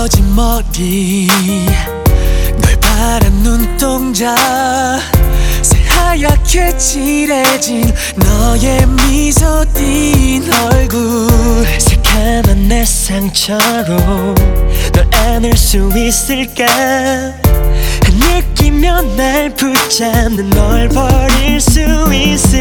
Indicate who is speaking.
Speaker 1: 거진 머리 널 바란 눈동자 새하얗게 칠해진 너의 미소 띈 얼굴 새카만 내 상처로 널 안을 수 있을까 느끼면 날 붙잡는 널 버릴 수 있을까